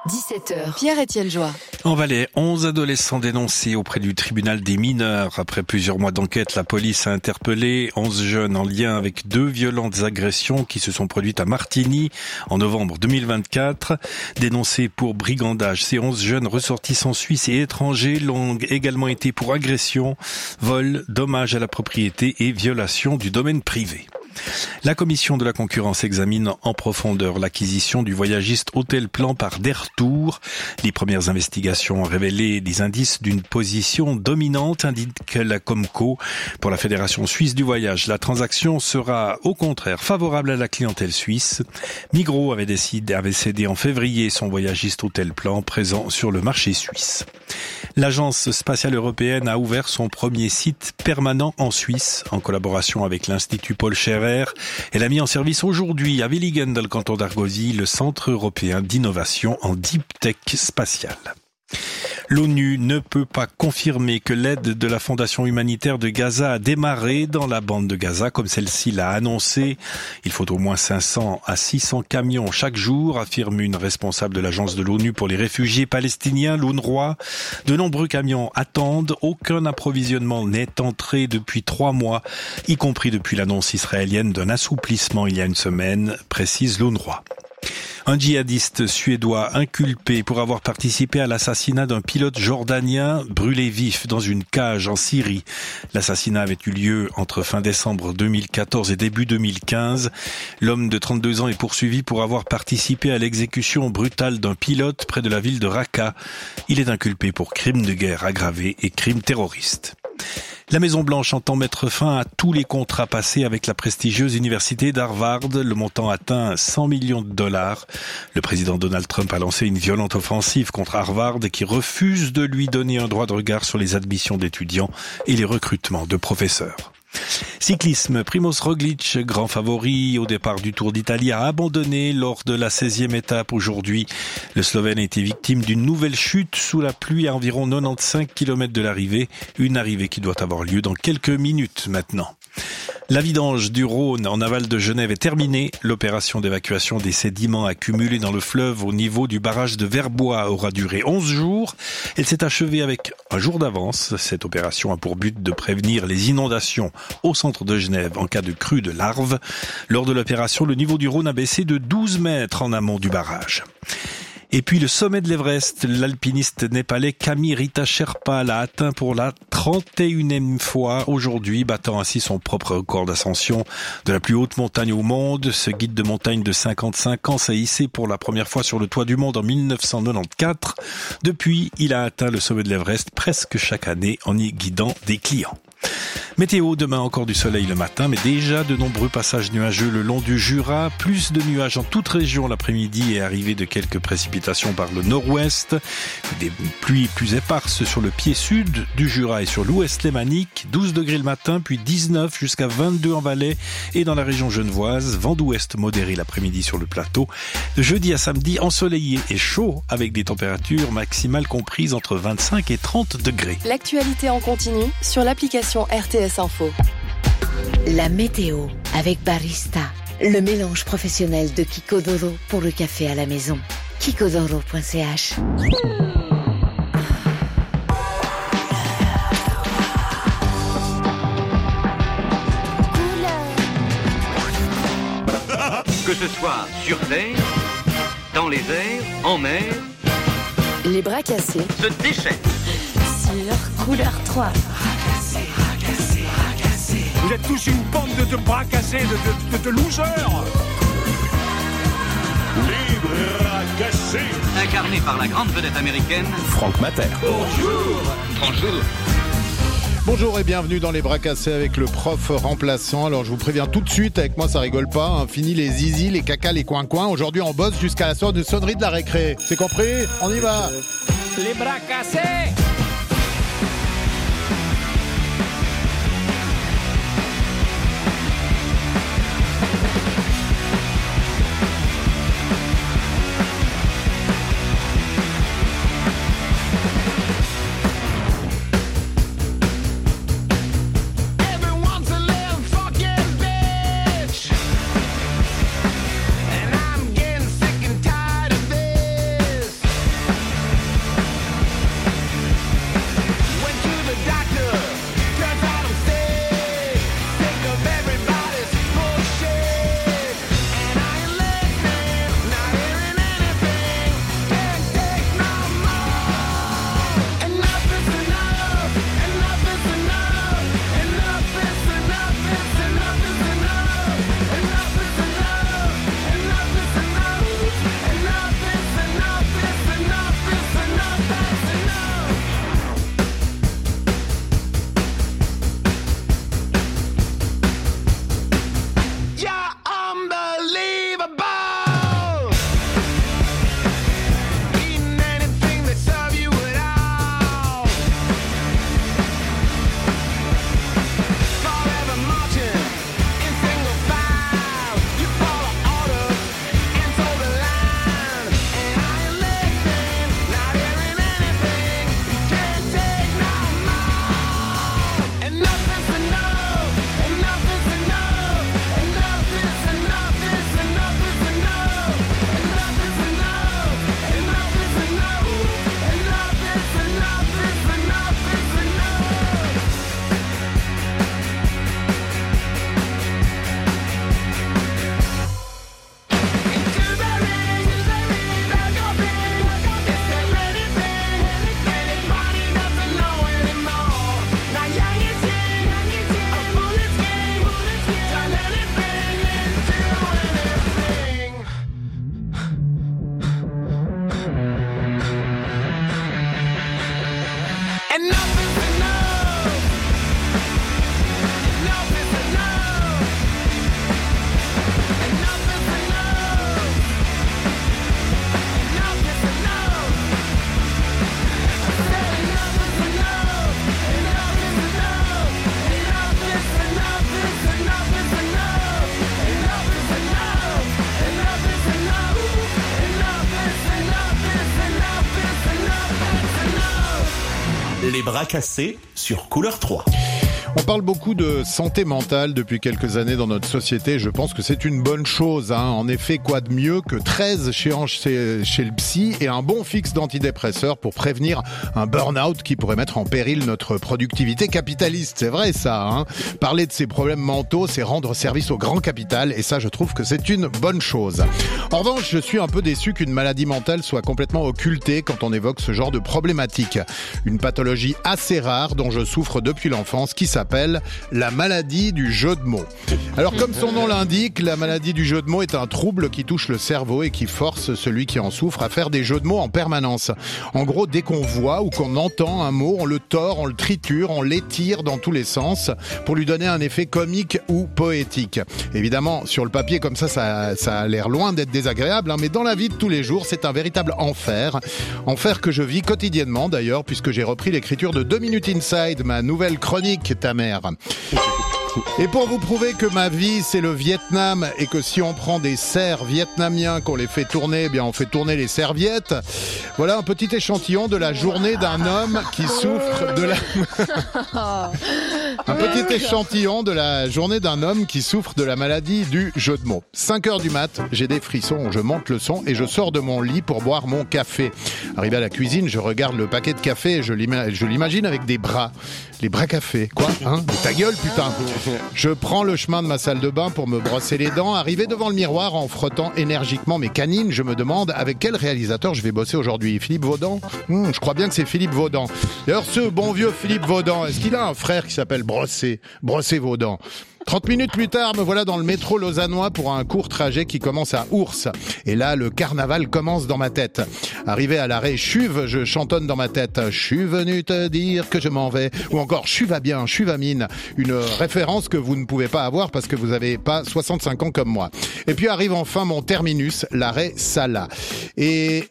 17h, Pierre-Étienne Joie. En Valais, 11 adolescents dénoncés auprès du tribunal des mineurs. Après plusieurs mois d'enquête, la police a interpellé 11 jeunes en lien avec 2 violentes agressions qui se sont produites à Martigny en novembre 2024. Dénoncés pour brigandage, ces 11 jeunes ressortissants suisses et étrangers l'ont également été pour agression, vol, dommage à la propriété et violation du domaine privé. La commission de la concurrence examine en profondeur l'acquisition du voyagiste Hôtel-Plan par Dertour. Les premières investigations ont révélé des indices d'une position dominante, indique la Comco. Pour la Fédération suisse du voyage, la transaction sera au contraire favorable à la clientèle suisse. Migros avait cédé en février son voyagiste Hôtel-Plan présent sur le marché suisse. L'Agence spatiale européenne a ouvert son premier site permanent en Suisse en collaboration avec l'Institut Paul Scherrer. Elle a mis en service aujourd'hui à Willigen dans le canton d'Argosy le Centre européen d'innovation en deep tech spatiale. L'ONU ne peut pas confirmer que l'aide de la Fondation humanitaire de Gaza a démarré dans la bande de Gaza, comme celle-ci l'a annoncé. Il faut au moins 500 à 600 camions chaque jour, affirme une responsable de l'agence de l'ONU pour les réfugiés palestiniens, l'UNRWA. De nombreux camions attendent. Aucun approvisionnement n'est entré depuis 3 mois, y compris depuis l'annonce israélienne d'un assouplissement il y a une semaine, précise l'UNRWA. Un djihadiste suédois inculpé pour avoir participé à l'assassinat d'un pilote jordanien brûlé vif dans une cage en Syrie. L'assassinat avait eu lieu entre fin décembre 2014 et début 2015. L'homme de 32 ans est poursuivi pour avoir participé à l'exécution brutale d'un pilote près de la ville de Raqqa. Il est inculpé pour crimes de guerre aggravés et crimes terroristes. La Maison-Blanche entend mettre fin à tous les contrats passés avec la prestigieuse université d'Harvard. Le montant atteint $100 millions. Le président Donald Trump a lancé une violente offensive contre Harvard qui refuse de lui donner un droit de regard sur les admissions d'étudiants et les recrutements de professeurs. Cyclisme, Primož Roglič, grand favori au départ du Tour d'Italie, a abandonné lors de la 16e étape aujourd'hui. Le Slovène a été victime d'une nouvelle chute sous la pluie à environ 95 km de l'arrivée, une arrivée qui doit avoir lieu dans quelques minutes maintenant. La vidange du Rhône en aval de Genève est terminée. L'opération d'évacuation des sédiments accumulés dans le fleuve au niveau du barrage de Verbois aura duré 11 jours. Elle s'est achevée avec un jour d'avance. Cette opération a pour but de prévenir les inondations au centre de Genève en cas de crue de larves. Lors de l'opération, le niveau du Rhône a baissé de 12 mètres en amont du barrage. Et puis le sommet de l'Everest, l'alpiniste népalais Kamirita Sherpa l'a atteint pour la 31e fois aujourd'hui, battant ainsi son propre record d'ascension de la plus haute montagne au monde. Ce guide de montagne de 55 ans s'est hissé pour la première fois sur le toit du monde en 1994. Depuis, il a atteint le sommet de l'Everest presque chaque année en y guidant des clients. Météo, demain encore du soleil le matin, mais déjà de nombreux passages nuageux le long du Jura, plus de nuages en toute région l'après-midi et arrivée de quelques précipitations par le nord-ouest, des pluies plus éparses sur le pied sud du Jura et sur l'ouest lémanique, 12 degrés le matin, puis 19 jusqu'à 22 en Valais et dans la région genevoise, vent d'ouest modéré l'après-midi sur le plateau, de jeudi à samedi ensoleillé et chaud avec des températures maximales comprises entre 25 et 30 degrés. L'actualité en continu sur l'application RTS Info. La météo avec Barista, le mélange professionnel de Kikodoro pour le café à la maison. Kikodoro.ch. Que ce soit sur terre, dans les airs, en mer, Les bras cassés se déchaîne. sur Couleur 3. Vous êtes tous une bande de bras cassés, de losers. Les bras cassés. Incarné par la grande vedette américaine Franck Mater. Bonjour. Bonjour et bienvenue dans les bras cassés avec le prof remplaçant. Alors je vous préviens tout de suite, avec moi ça rigole pas, hein. Fini les zizi, les caca, les coins-coins. Aujourd'hui on bosse jusqu'à la sonnerie de la récré. C'est compris ? On y va. Les bras cassés. Les bras cassés sur Couleur 3. On parle beaucoup de santé mentale depuis quelques années dans notre société. Je pense que c'est une bonne chose. En effet, quoi de mieux que 13 séances chez le psy et un bon fixe d'antidépresseurs pour prévenir un burn-out qui pourrait mettre en péril notre productivité capitaliste. C'est vrai ça. Parler de ces problèmes mentaux, c'est rendre service au grand capital et ça, je trouve que c'est une bonne chose. En revanche, je suis un peu déçu qu'une maladie mentale soit complètement occultée quand on évoque ce genre de problématique. Une pathologie assez rare dont je souffre depuis l'enfance qui s'appelle la maladie du jeu de mots. Alors comme son nom l'indique, la maladie du jeu de mots est un trouble qui touche le cerveau et qui force celui qui en souffre à faire des jeux de mots en permanence. En gros, dès qu'on voit ou qu'on entend un mot, on le tord, on le triture, on l'étire dans tous les sens pour lui donner un effet comique ou poétique. Évidemment, sur le papier comme ça a l'air loin d'être désagréable, mais dans la vie de tous les jours, c'est un véritable enfer. Enfer que je vis quotidiennement d'ailleurs, puisque j'ai repris l'écriture de 2 Minutes Inside, ma nouvelle chronique, ta mère. Et pour vous prouver que ma vie c'est le Vietnam et que si on prend des cerfs vietnamiens qu'on les fait tourner, eh bien on fait tourner les serviettes. Voilà un petit échantillon de la journée d'un homme qui souffre de la un petit échantillon de la journée d'un homme qui souffre de la maladie du jeu de mots. 5h du mat, j'ai des frissons, je monte le son et je sors de mon lit pour boire mon café. Arrivé à la cuisine, je regarde le paquet de café et je l'imagine avec des bras. Les bras café, quoi, ta gueule, putain. Je prends le chemin de ma salle de bain pour me brosser les dents. Arrivé devant le miroir en frottant énergiquement mes canines, je me demande avec quel réalisateur je vais bosser aujourd'hui. Philippe Vaudan ? Je crois bien que c'est Philippe Vaudan. D'ailleurs, ce bon vieux Philippe Vaudan, est-ce qu'il a un frère qui s'appelle Brossé Vaudan ? 30 minutes plus tard, me voilà dans le métro lausannois pour un court trajet qui commence à Ours. Et là, le carnaval commence dans ma tête. Arrivé à l'arrêt Chuve, je chantonne dans ma tête « Je suis venu te dire que je m'en vais » ou encore « Je va bien, je va mine ». Une référence que vous ne pouvez pas avoir parce que vous n'avez pas 65 ans comme moi. Et puis arrive enfin mon terminus, l'arrêt Sala. Et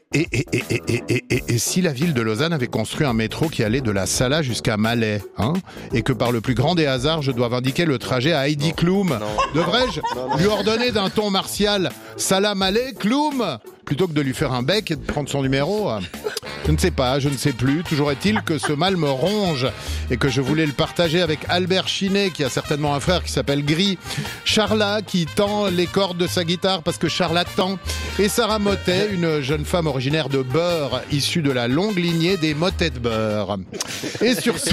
si la ville de Lausanne avait construit un métro qui allait de la Sala jusqu'à Malais, et que par le plus grand des hasards, je dois indiquer le trajet à Heidi Klum. Devrais-je lui ordonner d'un ton martial « Salam Malais, Klum » plutôt que de lui faire un bec et de prendre son numéro? Je ne sais pas, je ne sais plus. Toujours est-il que ce mal me ronge et que je voulais le partager avec Albert Chinet, qui a certainement un frère qui s'appelle Gris, Charla, qui tend les cordes de sa guitare parce que charlatan, et Sarah Motet, une jeune femme originaire de Beurre, issue de la longue lignée des Motet de Beurre. Et sur ce,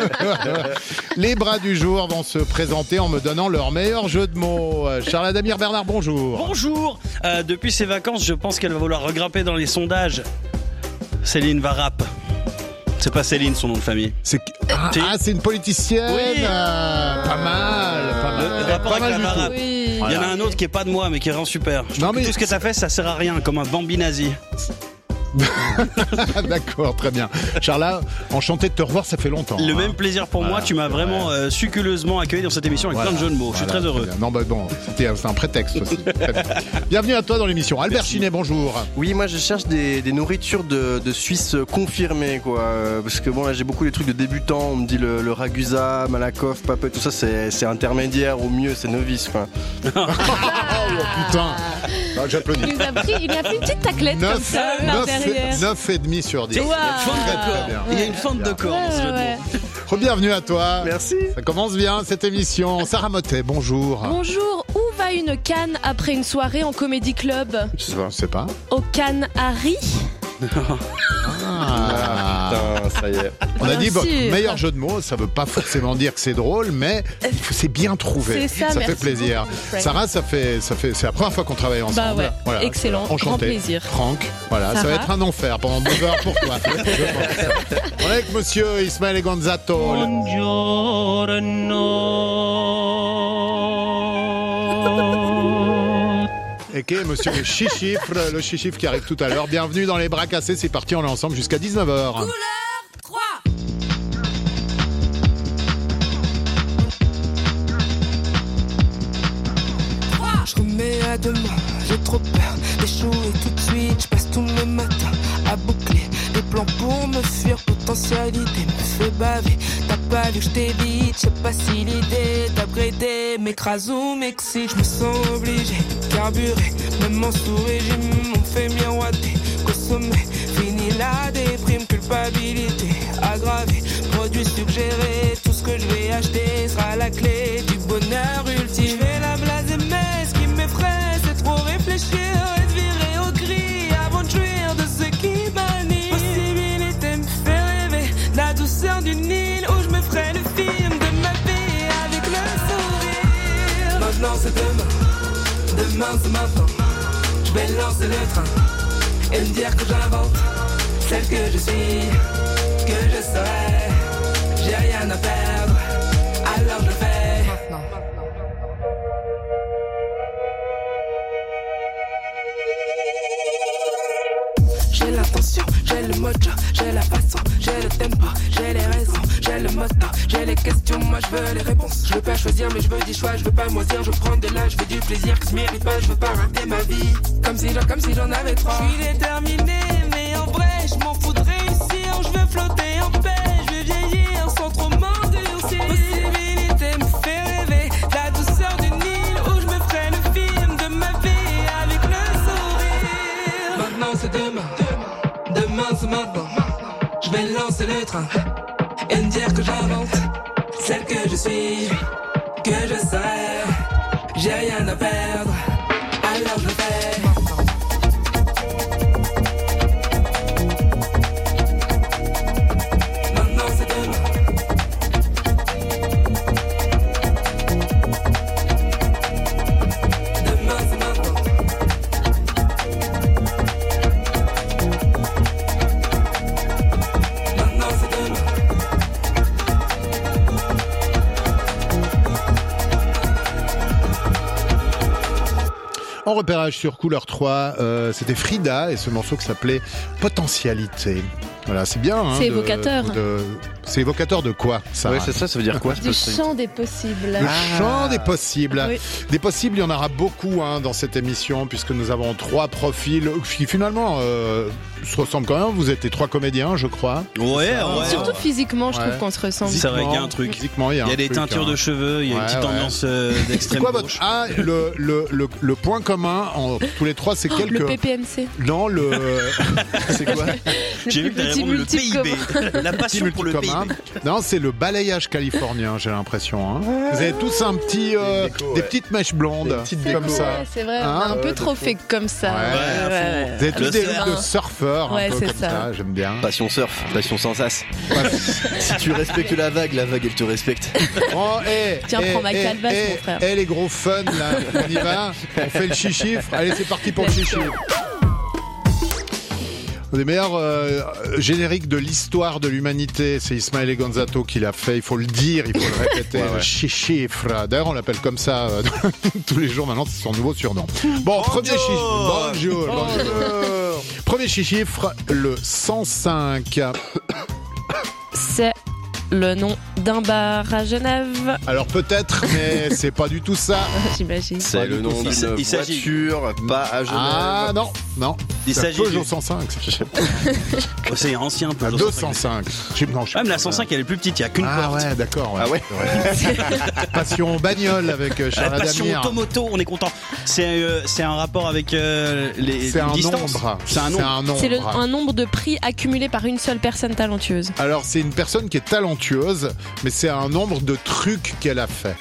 les bras du jour vont se présenter en me donnant leur meilleur jeu de mots. Charles Damir Bernard, bonjour. Bonjour. Depuis ses vacances, je pense qu'elle va vouloir regrimper dans les sondages. Céline Varap. C'est pas Céline son nom de famille. C'est une politicienne. Oui. Pas mal. Rapport avec la Varap. Oui. Il y en a un autre qui est pas de moi mais qui est vraiment super. Je trouve que tout ce que t'as fait, ça sert à rien, comme un Bambi nazi. D'accord, très bien. Charla, enchanté de te revoir, ça fait longtemps. Le même plaisir pour moi, tu m'as vraiment succuleusement accueilli dans cette émission avec plein de jeux de mots. Je suis très heureux. Non, bon, c'était un prétexte aussi. Bienvenue à toi dans l'émission. Albert Chinet, bonjour. Oui, moi je cherche des nourritures de Suisse confirmées, quoi. Parce que bon, là j'ai beaucoup des trucs de débutants. On me dit le ragusa, malakoff, papet, tout ça c'est intermédiaire. Au mieux, c'est novice, quoi. Oh putain. Non, j'applaudis. Il a pris une petite taclette comme ça par derrière. 9,5 sur 10. Wow. Il y a une fente de corps dans ce jeu de mots. Bienvenue à toi. Merci. Ça commence bien cette émission. Sarah Motet, bonjour. Bonjour, où va une canne après une soirée en comédie club? Je sais pas. Au Cannes Harry. Putain, ça y est. On a dit meilleur jeu de mots, ça veut pas forcément dire que c'est drôle, mais c'est bien trouvé. C'est ça fait plaisir. beaucoup, Sarah, c'est la première fois qu'on travaille ensemble. Bah ouais, voilà. excellent, Enchanté. grand plaisir. Franck, voilà, Sarah. ça va être un enfer pendant 2 heures pour toi. On est avec monsieur Ismaël Gonzato. Et qui est monsieur le chichifre qui arrive tout à l'heure. Bienvenue dans les bras cassés, c'est parti, on est ensemble jusqu'à 19h. Couleur 3. mais à demain, j'ai trop peur d'échouer tout de suite. Je passe tous mes matins à boucler des plans pour me fuir. Potentialité me fait baver. T'as pas vu que je t'évite, je sais pas si l'idée d'upgrader m'écrase ou m'excite. Je me sens obligé de carburer, même en sous-régime, on me fait miroiter qu'au sommet, fini la déprime, culpabilité aggravée, produit suggéré, tout ce que je vais acheter sera la clé du bonheur ultime. Je fais la blase mais ce qui m'effraie, c'est trop réfléchir et de virer au gris avant de jouir de ce qui m'anime. Possibilité me fait rêver, la douceur d'une île où je me ferai le film de ma vie avec le sourire. Maintenant c'est demain, demain c'est maintenant. Je vais lancer le train et me dire que j'invente celle que je suis, que je serai. J'ai rien à perdre, alors je le fais maintenant. J'ai l'intention, j'ai le mojo, j'ai la façon, j'ai le tempo, j'ai les raisons, j'ai le moto, j'ai les questions, moi je veux les réponses. Je veux pas choisir mais je veux des choix, je veux pas moisir, je veux prendre de l'âge, je veux du plaisir qui se mérite pas, je veux pas rater ma vie. Comme si j'en avais trois. Je suis déterminé mais en vrai je m'en fous de réussir, je veux flotter en paix, je veux vieillir sans trop m'endurcir. Possibilité me fait rêver, la douceur d'une île où je me ferai le film de ma vie avec le sourire. Maintenant c'est demain, demain c'est maintenant. Je vais lancer le train et me dire que j'invente celle que je suis, que je serai. J'ai rien à perdre, alors je le fais. Maintenant c'est demain. Demain c'est maintenant. Maintenant c'est demain. En repérage sur Couleur 3, c'était Frida et ce morceau qui s'appelait Potentialité. Voilà, c'est bien. C'est évocateur. C'est évocateur de quoi, ça? Ouais, c'est ça, ça veut dire quoi? Du champ des possibles. Le champ des possibles. Oui. Des possibles, il y en aura beaucoup dans cette émission, puisque nous avons 3 profils qui finalement se ressemblent quand même. Vous êtes les 3 comédiens, je crois. Ouais. Surtout physiquement, je trouve qu'on se ressemble. C'est vrai qu'il y a un truc. Physiquement, il y a des teintures de cheveux, il y a une petite tendance d'extrême gauche. Le point commun en tous les 3, c'est quelques... Le PPMC. Non, c'est quoi? J'ai vu que t'allais répondre le PIB. La passion pour le PIB. Non, c'est le balayage californien, j'ai l'impression. Vous avez tous un petit, des petites mèches blondes, comme ça. Ouais, c'est vrai, on a un peu trop fait comme ça. Vous avez tous des looks de surfeurs, un peu comme ça, j'aime bien. Passion surf, passion sans as. Si tu respectes la vague elle te respecte. Tiens, prends ma calvasse, mon frère. Les gros fun, là, on y va, on fait le chiffre. Allez, c'est parti pour le chiffre. Un des meilleurs génériques de l'histoire de l'humanité, c'est Ismaël Gonzato qui l'a fait, il faut le dire, il faut le répéter, le chiffre. D'ailleurs, on l'appelle comme ça tous les jours, maintenant c'est son nouveau surnom. Bon, premier chiffre. Bonjour. Premier chiffre, le 105. C'est le nom d'un bar à Genève. Alors peut-être, mais c'est pas du tout ça. J'imagine. C'est le nom d'une voiture, pas à Genève. Ah non. Il s'agit Peugeot 105. C'est ancien Peugeot 205. Même la 105 elle est plus petite, il y a qu'une porte. Ah ouais, d'accord. Ah ouais. Passion bagnole avec Charles Adamir. Passion automoto, on est content. C'est un rapport avec les distances. C'est un nombre. C'est un nombre de prix accumulés par une seule personne talentueuse. Alors c'est une personne qui est talentueuse, mais c'est un nombre de trucs qu'elle a fait.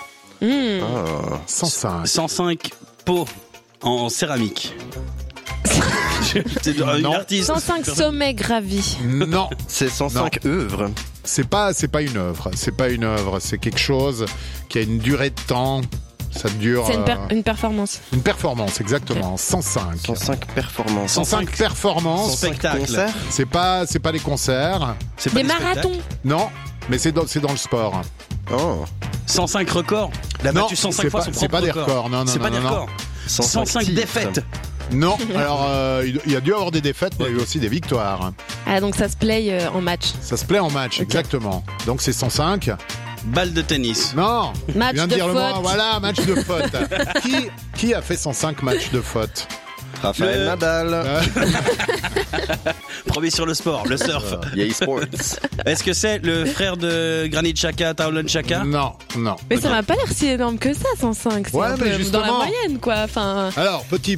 105. 105 pots en céramique. C'est une artiste. 105 sommets gravis. Non, c'est 105 œuvres. C'est pas une œuvre. C'est pas une œuvre. C'est quelque chose qui a une durée de temps. Ça dure. C'est une performance. Une performance, exactement. 105. 105 performances. 105 performances. Spectacles. C'est pas des concerts. C'est pas des marathons. Non, mais c'est dans le sport. 105 records. Il a battu 105 fois son propre record. C'est pas des records. Non. C'est pas des records. 105 défaites. Non, alors il y a dû avoir des défaites, mais il y a eu aussi des victoires. Ah, donc ça se play en match. Ça se play en match, exactement. Donc c'est 105. Balle de tennis. Non. Match tu viens de dire le faute. mot. Voilà, match de faute. Qui a fait 105 matchs de faute? Raphaël Nadal. Premier sur le sport, le surf. EA Sports. Est-ce que c'est le frère de Granit Xhaka, Taoulon Xhaka? Non. Mais ça m'a pas l'air si énorme que ça, 105. C'est Ouais, un mais peu justement. dans la moyenne, quoi. Enfin, Alors, petit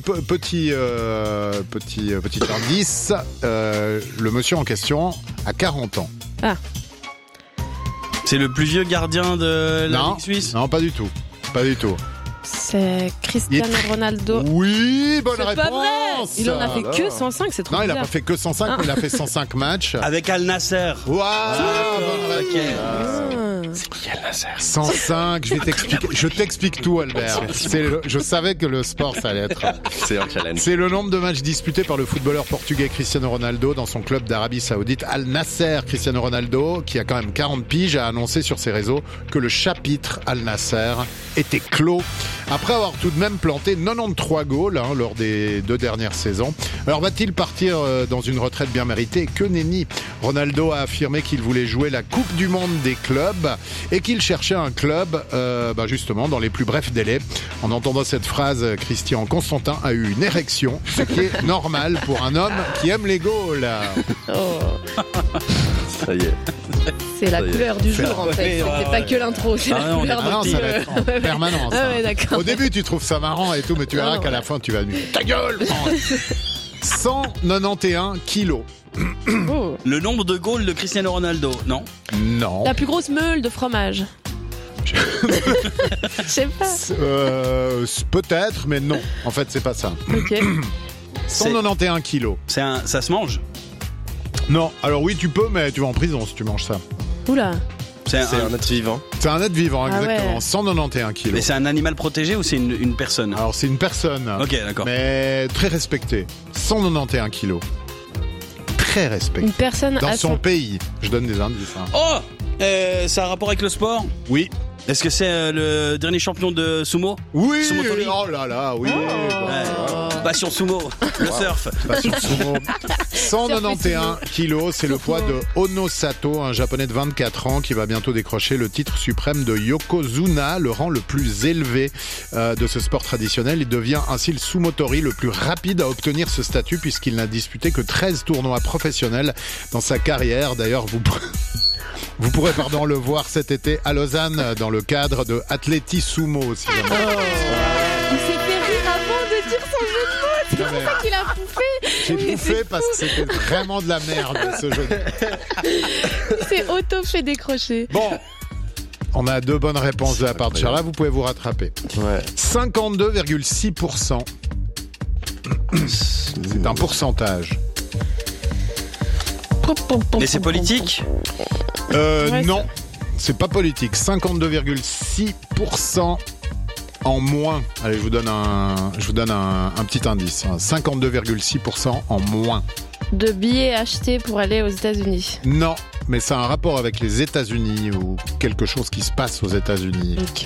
indice, le monsieur en question a 40 ans. C'est le plus vieux gardien de la Ligue suisse? Non, pas du tout. Pas du tout. c'est Cristiano Ronaldo. Oui, bonne C'est réponse. pas vrai. Il en a fait que 105, c'est trop Non, il bizarre. a pas fait que 105, mais il a fait 105 matchs. Avec Al Nasser. Voilà, bonne réponse. C'est qui Al Nasser? 105, je t'explique tout, Albert. Je savais que le sport, ça allait être. C'est un challenge. C'est le nombre de matchs disputés par le footballeur portugais Cristiano Ronaldo dans son club d'Arabie Saoudite, Al Nasser. Cristiano Ronaldo, qui a quand même 40 piges, a annoncé sur ses réseaux que le chapitre Al Nasser était clos. Après avoir tout de même planté 93 goals lors des 2 dernières saisons. Alors va-t-il partir dans une retraite bien méritée? Que nenni. Ronaldo a affirmé qu'il voulait jouer la Coupe du Monde des clubs et qu'il cherchait un club justement dans les plus brefs délais. En entendant cette phrase, Christian Constantin a eu une érection, ce qui est normal pour un homme qui aime les goals. Ça y est. C'est la couleur du jour en fait. C'était pas que l'intro, c'est la couleur non, ça va être en permanence. Ah ouais, d'accord. Au début, tu trouves ça marrant et tout, mais tu verras qu'à la fin, tu vas dire ta gueule. 191 kilos. Oh. Le nombre de goals de Cristiano Ronaldo, non? Non. La plus grosse meule de fromage. Je sais pas. Peut-être, mais non. En fait, c'est pas ça. Ok. 191 kilos. Ça se mange? Non. Alors oui, tu peux, mais tu vas en prison si tu manges ça. Oula. C'est un être vivant. C'est un être vivant, Ah exactement. ouais. 191 kilos. Mais c'est un animal protégé ou c'est une personne? Alors c'est une personne. Ok, d'accord. Mais très respectée. 191 kilos. Très respectée. Une personne Dans à son pays. Je donne des indices. Hein. Oh, ça a rapport avec le sport? Oui. Est-ce que c'est le dernier champion de sumo? Oui. Sumo Tori. Oh là là, oui. Passion sumo, le surf. Passion sumo. 191 kilos, c'est le poids de Ono Sato, un japonais de 24 ans qui va bientôt décrocher le titre suprême de Yokozuna, le rang le plus élevé de ce sport traditionnel. Il devient ainsi le sumotori le plus rapide à obtenir ce statut puisqu'il n'a disputé que 13 tournois professionnels dans sa carrière. D'ailleurs, vous pourrez le voir cet été à Lausanne dans le cadre de Atleti Sumo. Si jamais. Il s'est fait rire avant de dire son jeu de mots. C'est pour ça qu'il a pouffé. J'ai pouffé parce que c'était vraiment de la merde ce jeu. Il s'est auto-fait décrocher. Bon, on a 2 bonnes réponses de la part de Charla, vous pouvez vous rattraper. Ouais. 52,6%. C'est un pourcentage. Et c'est politique? Non, c'est pas politique. 52,6% en moins. Allez, je vous donne un petit indice. 52,6% en moins. De billets achetés pour aller aux États-Unis. Non, mais ça a un rapport avec les États-Unis ou quelque chose qui se passe aux États-Unis. Ok.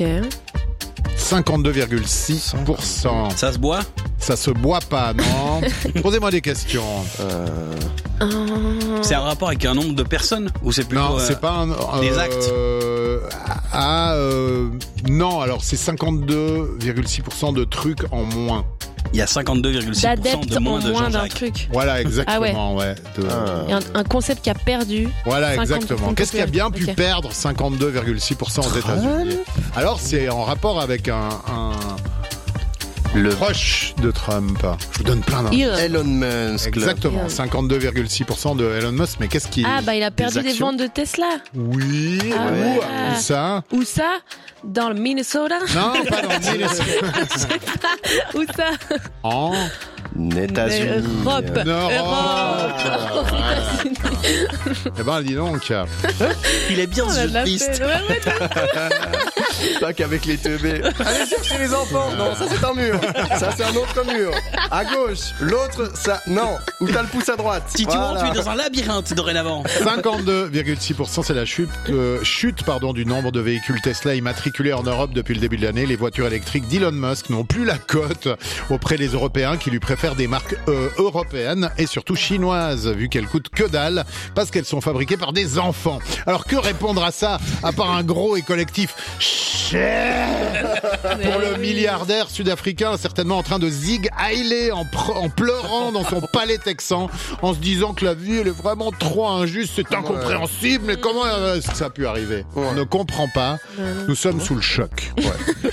52,6%. Ça se boit? Ça se boit pas, non. Posez-moi des questions. C'est un rapport avec un nombre de personnes? Ou c'est plutôt Non, c'est pas un... des actes? Non, alors c'est 52,6% de trucs en moins. Il y a 52,6% D'adeptes de moins en de moins d'un Jean-Jacques. truc. Voilà, exactement, ouais. Et un concept qui a perdu. Voilà, 50% exactement. Qu'est-ce qui a bien pu Ok. perdre 52,6% aux États-Unis? Alors, c'est en rapport avec le proche de Trump. Je vous donne plein d'indices. Elon Musk. Exactement, 52,6% de Elon Musk. Mais qu'est-ce qui... Ah bah il a perdu des ventes de Tesla. Oui, Ah où ouais. ça? Où ça? Dans le Minnesota? Non, pas dans le Minnesota. Je sais pas. Où ça? En États-Unis. Europe. Europe. Eh ben, dis donc. Il est bien On a ce de jeu la triste. peine. Ouais, Pas qu'avec les teubés. Allez chercher les enfants. Non, ça c'est un mur. Ça c'est un autre mur. À gauche. L'autre, ça. Non. Où t'as le pouce à droite. Si tu montes, tu es dans un labyrinthe dorénavant. 52,6%, c'est la chute du nombre de véhicules Tesla immatriculés en Europe depuis le début de l'année. Les voitures électriques d'Elon Musk n'ont plus la cote auprès des Européens qui lui préfèrent des marques européennes et surtout chinoises, vu qu'elles coûtent que dalle parce qu'elles sont fabriquées par des enfants. Alors que répondre à ça, à part un gros et collectif cher pour le milliardaire sud-africain, certainement en train de zig-heiler en pleurant dans son palais texan, en se disant que la vie elle est vraiment trop injuste, c'est incompréhensible, mais comment ça a pu arriver ? On ne comprend pas, nous sommes sous le choc. Ouais.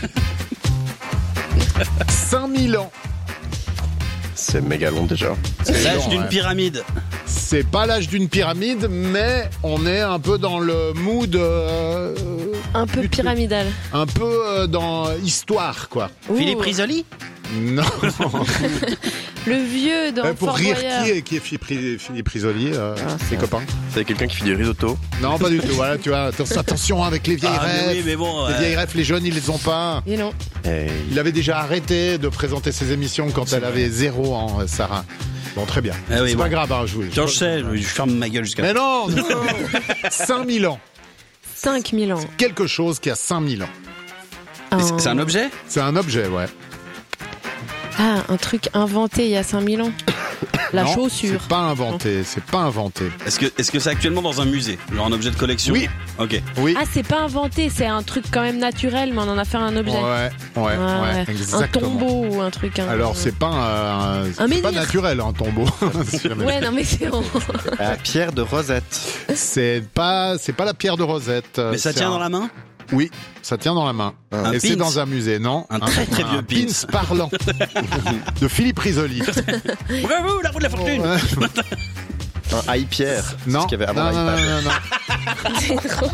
5000 ans. C'est méga long déjà. C'est l'âge d'une pyramide. C'est pas l'âge d'une pyramide, mais on est un peu dans le mood... un peu pyramidal. Un peu dans histoire, quoi. Philippe Risoli ? Non. Le vieux dans pour Fort rire, Boyard. qui est Philippe Risoli, ses copains. C'est quelqu'un qui fait du risotto. Non, pas du tout. Voilà, tu vois, attention avec les vieilles rêves. Oui, mais bon, les vieilles rêves, les jeunes, ils les ont pas. Et non. Il avait déjà arrêté de présenter ses émissions quand elle avait 0 ans, Sarah. Bon, très bien. C'est pas grave, hein, je sais, je ferme ma gueule jusqu'à... Mais non 5000 ans. 5000 ans. Quelque chose qui a 5000 ans. C'est un objet ? C'est un objet, ouais. Ah, un truc inventé il y a 5000 ans. La chaussure. C'est pas inventé, c'est pas inventé. Est-ce que c'est actuellement dans un musée ? Genre un objet de collection ? Oui. Ok. Oui. Ah, c'est pas inventé, c'est un truc quand même naturel, mais on en a fait un objet. Ouais, exactement. Un tombeau ou un truc. Alors, c'est pas menhir. pas naturel, un tombeau. Ouais, non, mais c'est... La pierre de Rosette. C'est pas la pierre de Rosette. Mais ça tient dans la main ? Oui, ça tient dans la main. Et c'est dans un musée, non ? Un très très vieux pins parlant de Philippe Risoli. Bravo, la roue de la fortune. Un high pierre. Non, ce qu'il y avait avant non. C'est drôle.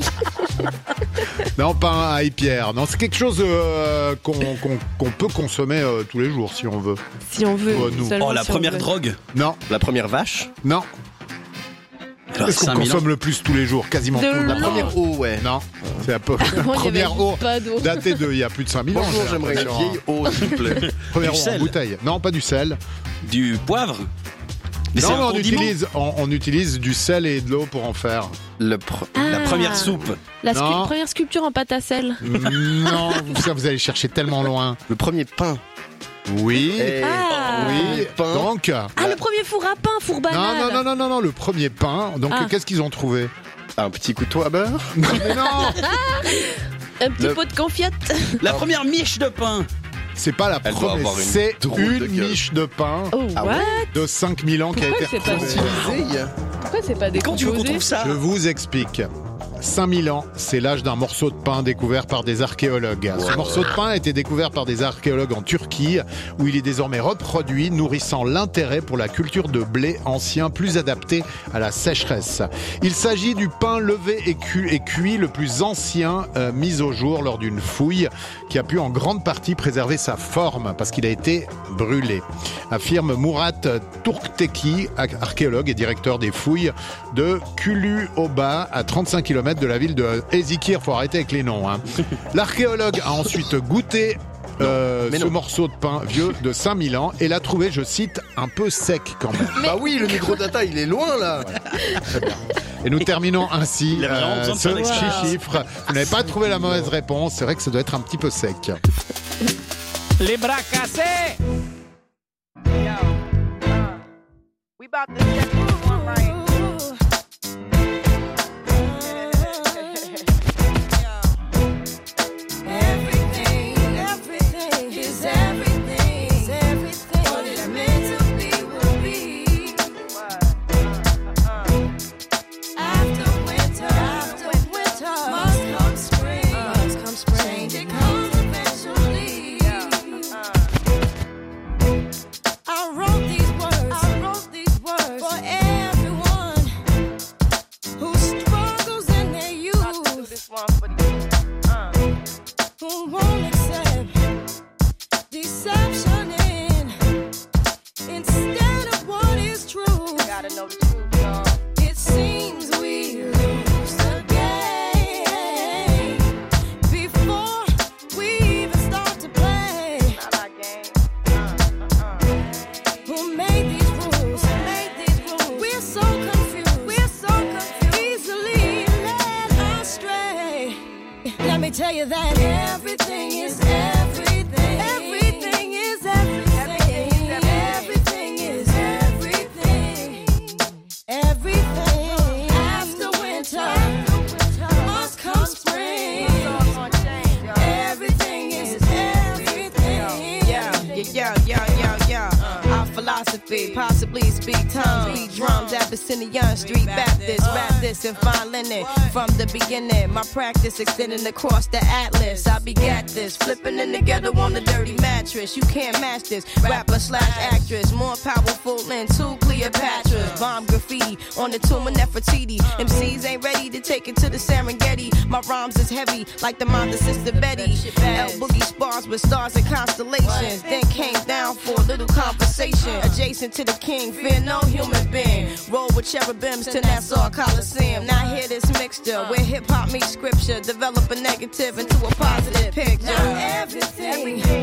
Non, pas un high pierre. Non, c'est quelque chose qu'on peut consommer tous les jours si on veut. Si on veut. La première drogue ? Non. La première vache ? Non. Qu'est-ce qu'on consomme le plus tous les jours ? Quasiment tout. La première eau, ouais. Non, c'est la première eau datée il y a plus de 5000 ans. Bonjour, j'aimerais une vieille eau, s'il vous plaît. Première eau en bouteille. Non, pas du sel. Du poivre ? Non, on utilise du sel et de l'eau pour en faire. La première soupe. La première sculpture en pâte à sel. Non, vous allez chercher tellement loin. Le premier pain. Oui. Oui. Donc. Le premier four à pain, four banane. Non, le premier pain. Donc, qu'est-ce qu'ils ont trouvé ? Un petit couteau à beurre ? Mais non. Un petit pot de confiote. La première miche de pain. C'est pas la première, c'est une miche de pain de 5000 ans qui a été retrouvée. Pourquoi c'est pas décomposé ? Quand tu veux qu'on trouve ça ? Je vous explique. 5000 ans, c'est l'âge d'un morceau de pain découvert par des archéologues. Ce morceau de pain a été découvert par des archéologues en Turquie, où il est désormais reproduit, nourrissant l'intérêt pour la culture de blé ancien, plus adapté à la sécheresse. Il s'agit du pain levé et cuit le plus ancien mis au jour lors d'une fouille, qui a pu en grande partie préserver sa forme, parce qu'il a été brûlé. Affirme Murat Turkteki, archéologue et directeur des fouilles de Kuluoba, à 35 km de la ville de Ezikir. Faut arrêter avec les noms. L'archéologue a ensuite goûté ce morceau de pain vieux de 5000 ans et l'a trouvé, je cite, un peu sec quand même. Bah oui, le microdata, il est loin là. Très bien. Et nous terminons ainsi ce chiffre. Vous n'avez pas trouvé la mauvaise réponse. C'est vrai que ça doit être un petit peu sec. Les bras cassés. We about to get this one right. Before tell you that everything is everything. Everything is everything. Everything is everything. Everything. After winter, must come spring. Everything is everything. Yeah. Our philosophy, possibly speak tongues, beat drums, Abyssinian, Street Baptist, rap this and fine linen. From the beginning, my practice extending across the atlas. I begat this, flipping in together on the dirty mattress. You can't match this, rapper / actress, more powerful than two Cleopatras. Bomb graffiti on the tomb of Nefertiti. MCs ain't ready to take it to the Serengeti. My rhymes is heavy, like the mind of Sister Betty. L Boogie spars with stars and constellations. Then came down for a little conversation. Adjacent to the king, fear no human being. Roll with cherubims to Nassau Coliseum. Now hear this mixture where hip-hop meets scripture. Develop a negative into a positive picture. Now everything is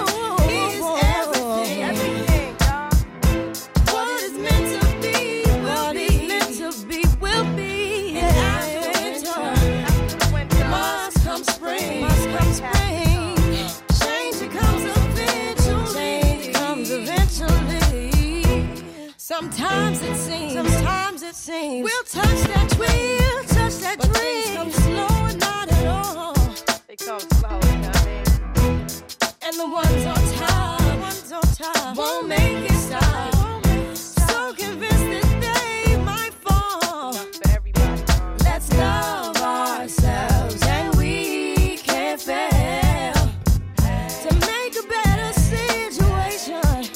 everything. What is meant to be will be. Meant to be will be. And after winter, must come spring. Must come spring. Change comes eventually. Change comes eventually. Sometimes it seems we'll touch that dream, but things come slow and not at all. They come slow, you know what I mean? And the ones on top won't make it stop. So convinced that they might fall. Let's love ourselves and we can't fail to make a better situation.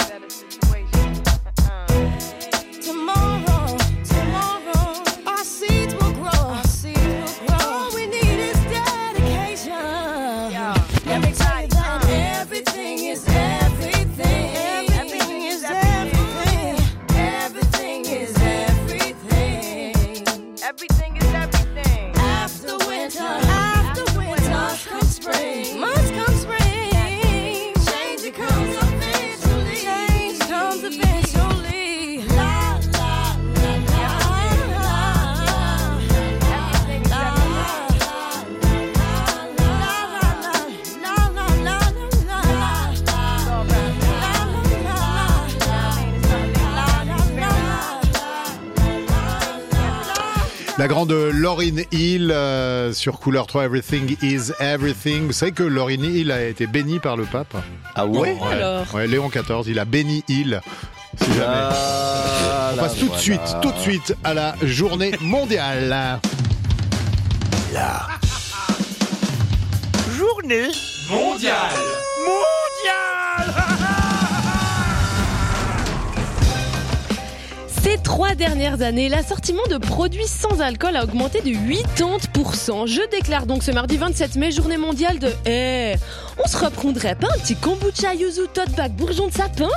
Tomorrow, our seeds will grow. All we need is dedication. Let me tell you that everything is everything. Everything is everything. Everything is everything. Everything is everything. After winter, must come spring. Must come spring. Change comes eventually. Change comes eventually. La la la la. Everything is La grande Lauryn Hill sur Couleur 3, Everything is Everything. Vous savez que Lauryn Hill a été bénie par le pape. Ah ouais, alors Ouais, Léon XIV, il a béni Hill. Si jamais. On passe tout de suite à la journée mondiale. La journée mondiale. Ces 3 dernières années, l'assortiment de produits sans alcool a augmenté de 80%. Je déclare donc ce mardi 27 mai, journée mondiale de... on se reprendrait pas un petit kombucha, yuzu, tote bag, bourgeon de sapin?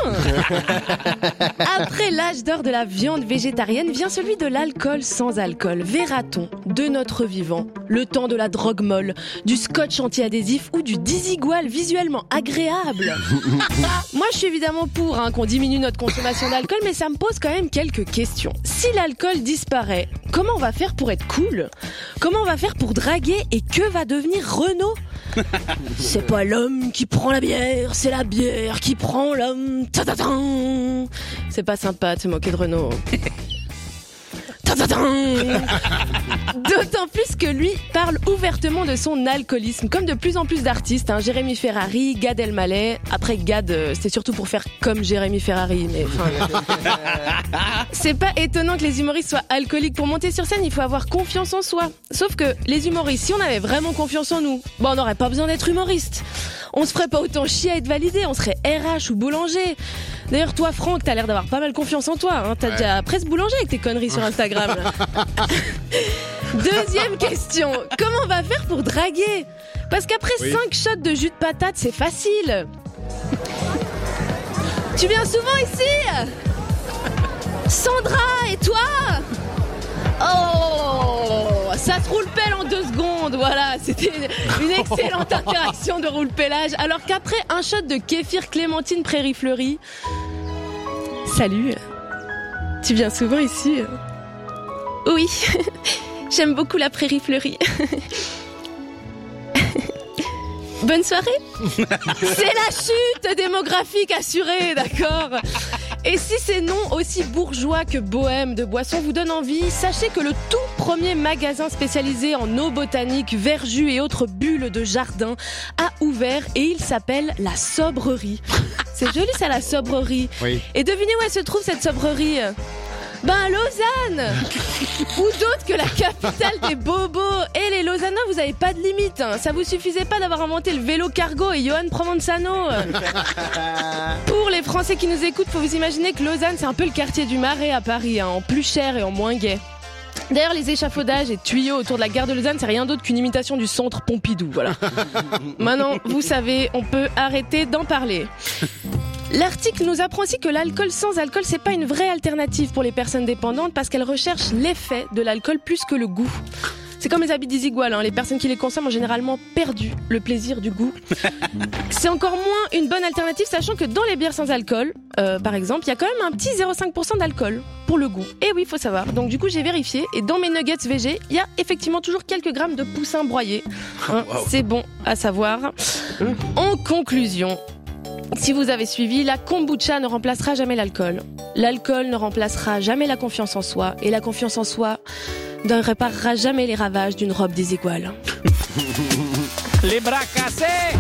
Après l'âge d'or de la viande végétarienne vient celui de l'alcool sans alcool. Verra-t-on de notre vivant le temps de la drogue molle, du scotch anti-adhésif ou du Desigual visuellement agréable? Moi je suis évidemment pour qu'on diminue notre consommation d'alcool, mais ça me pose quand même quelques questions. Si l'alcool disparaît, comment on va faire pour être cool? Comment on va faire pour draguer? Et que va devenir Renaud? C'est pas l'homme qui prend la bière, c'est la bière qui prend l'homme. Ta-ta-tan. C'est pas sympa de se moquer de Renaud. D'autant plus que lui parle ouvertement de son alcoolisme, comme de plus en plus d'artistes, Jérémy Ferrari, Gad Elmaleh. Après Gad, c'était surtout pour faire comme Jérémy Ferrari, mais c'est pas étonnant que les humoristes soient alcooliques. Pour monter sur scène, il faut avoir confiance en soi. Sauf que les humoristes, si on avait vraiment confiance en nous, on n'aurait pas besoin d'être humoriste. On se ferait pas autant chier à être validé, on serait RH ou boulanger. D'ailleurs, toi, Franck, t'as l'air d'avoir pas mal confiance en toi. T'as déjà presque boulanger avec tes conneries sur Instagram. Deuxième question. Comment on va faire pour draguer? Parce qu'après 5 shots de jus de patate, c'est facile. Tu viens souvent ici? Sandra, et toi? Oh, ça se roule pelle en 2 secondes. Voilà, c'était une excellente interaction de roule-pellage. Alors qu'après un shot de kéfir Clémentine Prairie Fleurie. Salut, tu viens souvent ici? Oui, j'aime beaucoup la Prairie Fleurie. Bonne soirée. C'est la chute démographique assurée, d'accord. Et si ces noms aussi bourgeois que bohèmes de boissons vous donnent envie, sachez que le tout premier magasin spécialisé en eau botanique, verjus et autres bulles de jardin a ouvert et il s'appelle la Sobrerie. C'est joli ça, la Sobrerie. Oui. Et devinez où elle se trouve cette Sobrerie ? Ben à Lausanne. Ou d'autre que la capitale des bobos. Et les Lausannois, vous avez pas de limite, hein. Ça vous suffisait pas d'avoir inventé le vélo cargo et Johan Provenzano. Pour les Français qui nous écoutent, faut vous imaginer que Lausanne, c'est un peu le quartier du Marais à Paris, hein, en plus cher et en moins gai. D'ailleurs, les échafaudages et tuyaux autour de la gare de Lausanne, c'est rien d'autre qu'une imitation du centre Pompidou, voilà. Maintenant, vous savez, on peut arrêter d'en parler. L'article nous apprend aussi que l'alcool sans alcool, c'est pas une vraie alternative pour les personnes dépendantes parce qu'elles recherchent l'effet de l'alcool plus que le goût. C'est comme les habits Desigual, hein. Les personnes qui les consomment ont généralement perdu le plaisir du goût. C'est encore moins une bonne alternative, sachant que dans les bières sans alcool, par exemple, il y a quand même un petit 0,5% d'alcool pour le goût. Et oui, faut savoir. Donc du coup, j'ai vérifié et dans mes nuggets VG, il y a effectivement toujours quelques grammes de poussin broyé. Hein, wow. C'est bon à savoir. En conclusion, si vous avez suivi, la kombucha ne remplacera jamais l'alcool. L'alcool ne remplacera jamais la confiance en soi. Et la confiance en soi ne réparera jamais les ravages d'une robe Desigual. Les bras cassés!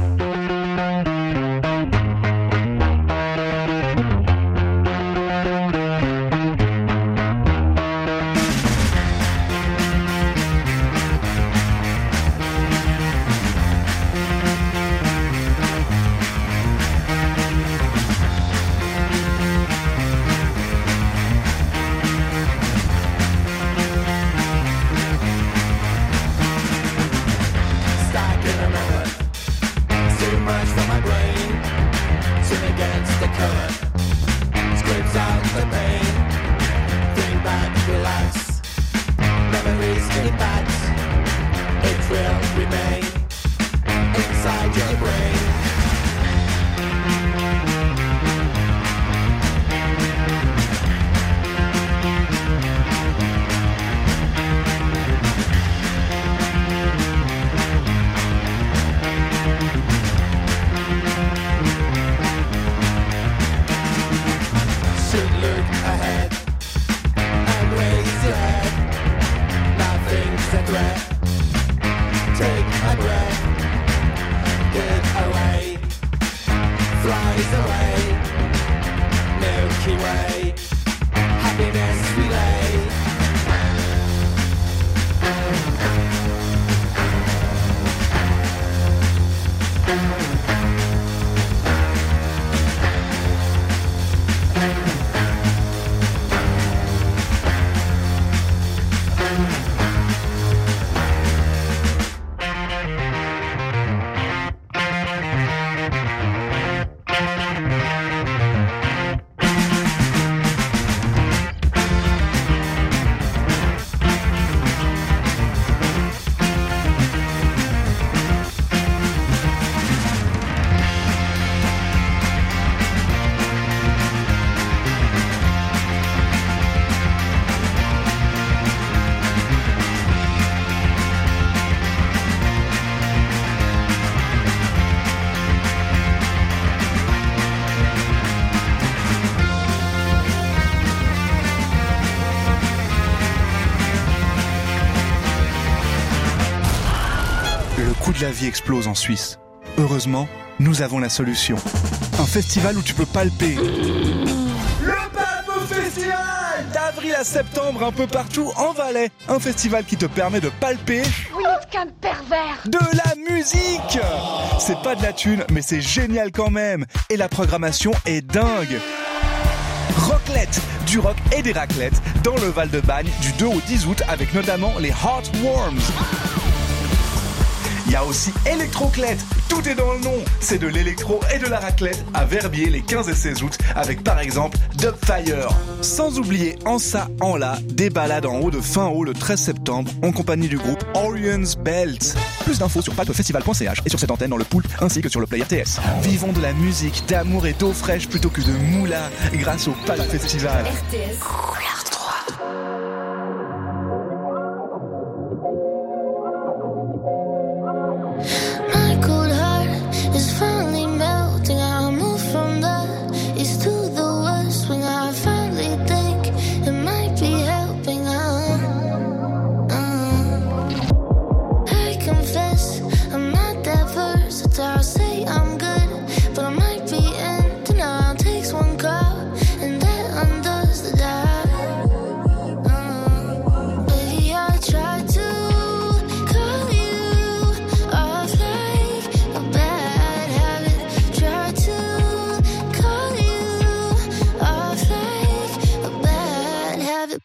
La vie explose en Suisse. Heureusement, nous avons la solution. Un festival où tu peux palper. Le Palpe Festival! D'avril à septembre, un peu partout en Valais. Un festival qui te permet de palper. Vous n'êtes qu'un pervers! De la musique! C'est pas de la thune, mais c'est génial quand même. Et la programmation est dingue. Rocklette, du rock et des raclettes dans le Val-de-Bagne du 2 au 10 août avec notamment les Heartworms. Il y a aussi Electroclette, tout est dans le nom. C'est de l'électro et de la raclette à Verbier les 15 et 16 août avec par exemple Dubfire. Sans oublier en ça, en là, des balades en haut de fin haut le 13 septembre en compagnie du groupe Orion's Belt. Plus d'infos sur palpefestival.ch et sur cette antenne dans le Poulpe ainsi que sur le Play RTS. Vivons de la musique, d'amour et d'eau fraîche plutôt que de moula grâce au Palpe Festival. RTS Couleur 3. I could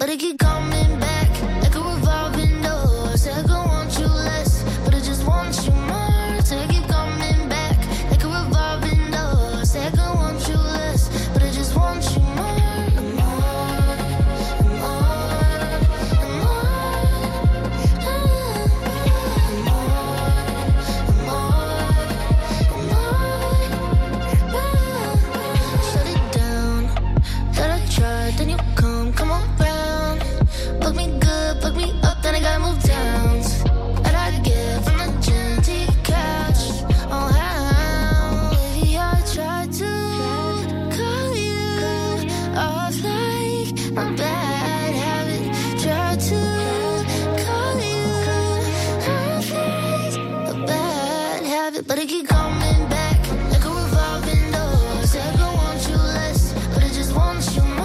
but it keep coming back like a revolving door. Say I don't want you less, but I just want you more. Say I keep coming back like a revolving door. Say I don't want you less, but I just want you more. Then you come around. Fuck me good, fuck me up, then I gotta move down. And I get from the gym to your couch. Oh, how? Maybe I tried to call you off like a bad habit. Tried to call you off like a bad habit, but I keep coming back like a revolving door. Say I don't want you less, but I just want you more.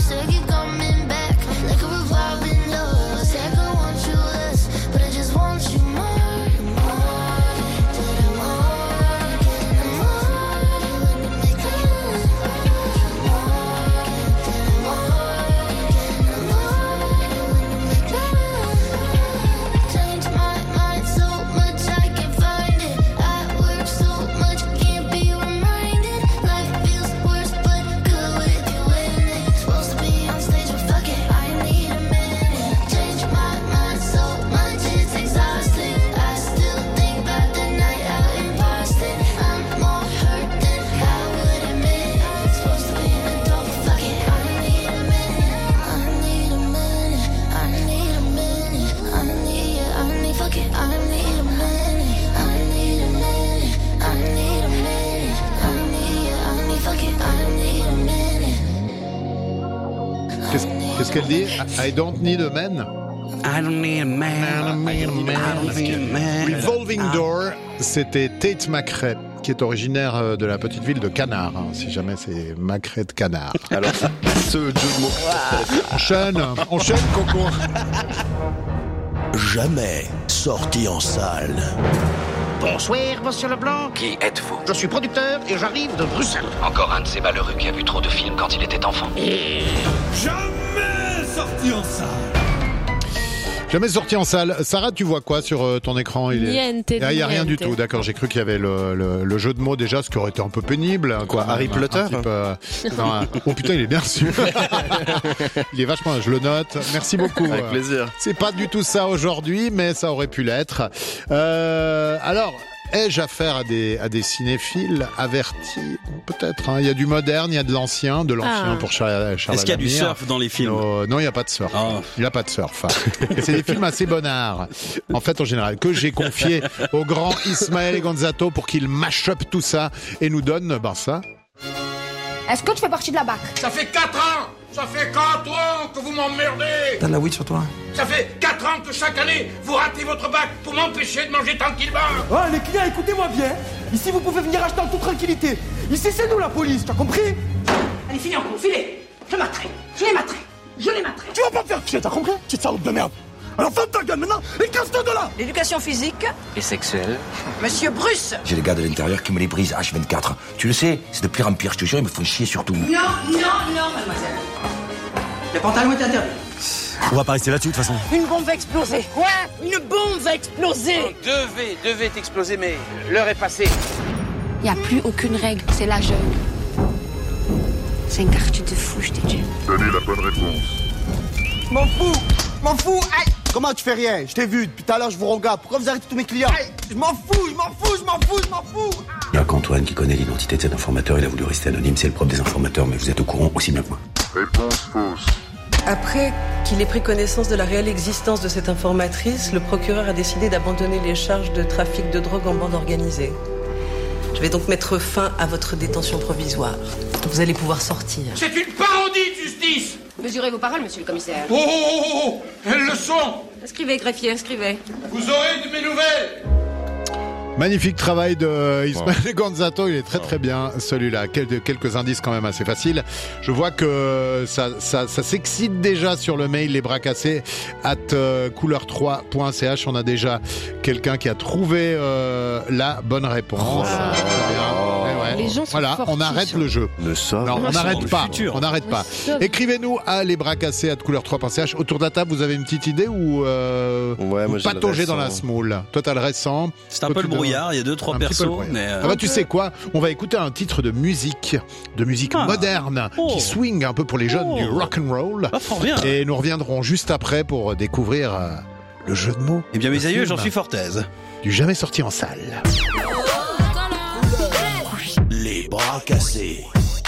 Qu'est-ce qu'elle dit? I don't need a man. I don't need a man. I don't need a man. Revolving Door, c'était Tate McRae, qui est originaire de la petite ville de Canard, hein, si jamais c'est McRae de Canard. Alors, ce jeu de mots. Enchaîne, Coco. Jamais sorti en salle. Bonsoir, monsieur Leblanc. Qui êtes-vous? Je suis producteur et j'arrive de Bruxelles. Encore un de ces malheureux qui a vu trop de films quand il était enfant. Et... Jamais sorti en salle. Jamais sorti en salle. Sarah, tu vois quoi sur ton écran? Niente. Il n'y a rien du tout, d'accord. J'ai cru qu'il y avait le jeu de mots déjà, ce qui aurait été un peu pénible. Quoi, Harry Potter? Oh putain, il est bien sûr. Il est vachement, je le note. Merci beaucoup. Avec plaisir. C'est pas du tout ça aujourd'hui, mais ça aurait pu l'être. Alors, ai-je affaire à des cinéphiles avertis? Peut-être. Hein. Il y a du moderne, il y a de l'ancien pour Charles. Est-ce qu'il y a du surf dans les films? Non, il n'y a pas de surf. Oh. Il n'y a pas de surf. C'est des films assez bonnards, en fait, en général, que j'ai confié au grand Ismaël Gonzato pour qu'il mash up tout ça et nous donne ça. Est-ce que tu fais partie de la BAC? Ça fait 4 ans! Ça fait 4 ans que vous m'emmerdez! T'as de la weed sur toi? Ça fait 4 ans que chaque année, vous ratez votre bac pour m'empêcher de manger tranquillement! Oh, les clients, écoutez-moi bien! Ici, vous pouvez venir acheter en toute tranquillité! Ici, c'est nous, la police, t'as compris? Allez, filez en cours, filez! Je les materai! Tu vas pas me faire chier, t'as compris? Petite salope de merde! Alors ferme ta gueule maintenant et casse-toi de là! L'éducation physique. Et sexuelle? Monsieur Bruce. J'ai les gars de l'intérieur qui me les brisent H24. Tu le sais, c'est de pire en pire, je te jure, ils me font chier surtout. Non, mademoiselle. Le pantalon est interdit. On va pas rester là-dessus de toute façon. Une bombe va exploser. Quoi? Une bombe va exploser. Devait exploser, mais l'heure est passée. Il n'y a plus aucune règle, c'est la jeune. C'est un quartier de fou, je t'ai dit. Donnez la bonne réponse. M'en fous! Aïe. Comment tu fais rien? Je t'ai vu, depuis tout à l'heure je vous regarde. Pourquoi vous arrêtez tous mes clients? Aïe. Je m'en fous! Il y a qu'Antoine qui connaît l'identité de cet informateur, il a voulu rester anonyme, c'est le propre des informateurs, mais vous êtes au courant aussi bien que moi. Réponse fausse. Après qu'il ait pris connaissance de la réelle existence de cette informatrice, le procureur a décidé d'abandonner les charges de trafic de drogue en bande organisée. Je vais donc mettre fin à votre détention provisoire. Vous allez pouvoir sortir. C'est une parodie de justice! Mesurez vos paroles, monsieur le commissaire. Oh, elles le sont! Inscrivez, greffier, inscrivez. Vous aurez de mes nouvelles! Magnifique travail de Ismaël Gonzato, il est très très bien celui-là. Quelques indices quand même assez faciles. Je vois que ça s'excite déjà sur le mail lesbras-cassés @couleur3.ch. On a déjà quelqu'un qui a trouvé la bonne réponse. Ouais. Les gens sont voilà, on fortiches. arrête le jeu. Le sort. Non, on n'arrête pas. futur. On n'arrête pas. sauve. Écrivez-nous à lesbracassés@couleur3.ch. Autour de la table, vous avez une petite idée ou Ouais, moi, vous j'ai le pataugez dans récent. la semoule? Toi, t'as le récent. C'est un Toi, peu le tu dois- brouillard, il y a 2-3 Un petit peu persos, le brouillard. mais... Ah bah, tu sais quoi? On va écouter un titre de musique moderne, qui swing un peu pour les jeunes, du rock and roll. Ah, fort bien. Et nous reviendrons juste après pour découvrir le jeu de mots. Eh bien, mes Le aïeux, film j'en suis fort aise. Du jamais sorti en salle. Les bras cassés.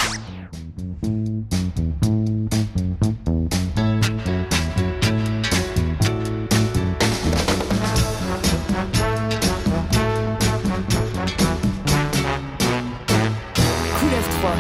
Couleur 3.